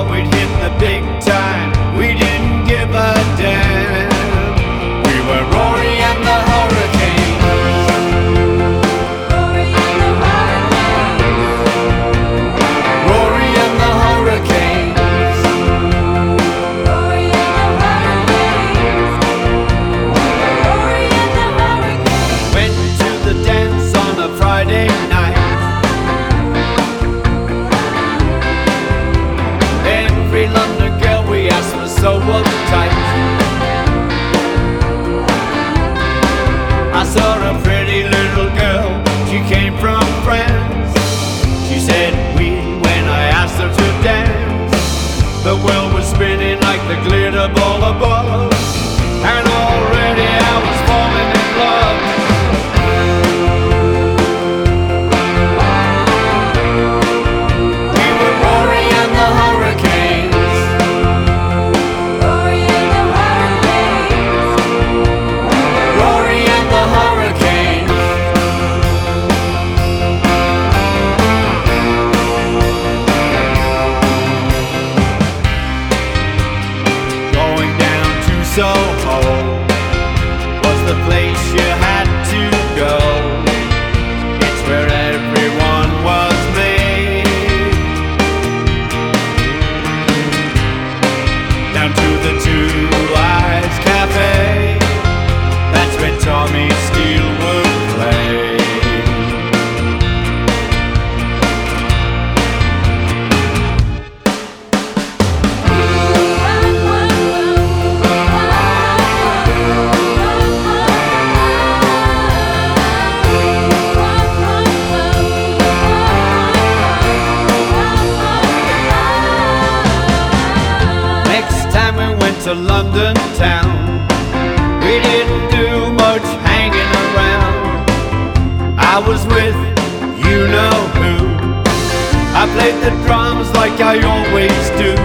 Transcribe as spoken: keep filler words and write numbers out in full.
thought we'd hit the big time. We didn't give a damn. We were Rory and the Hurricanes. Rory and the Hurricanes. Rory and the Hurricanes. Rory and the Hurricanes. Rory and the Hurricanes. Went to the dance on a Friday night. Every London girl we asked was so uptight. I saw a pretty little girl, she came from France. She said we when I asked her to dance. The world was spinning like the glitter ball above, and already I was falling in love. We were Rory and the Hurricanes. Rory and the Hurricanes. Rory and the Hurricanes. Going down to Soho was the place you had to go. It's where everyone was made. Down to the Two Eyes Cafe, that's where Tommy Steele would play. Next time we went to London town, we didn't do much hanging around. I was with you know who. I played the drums like I always do.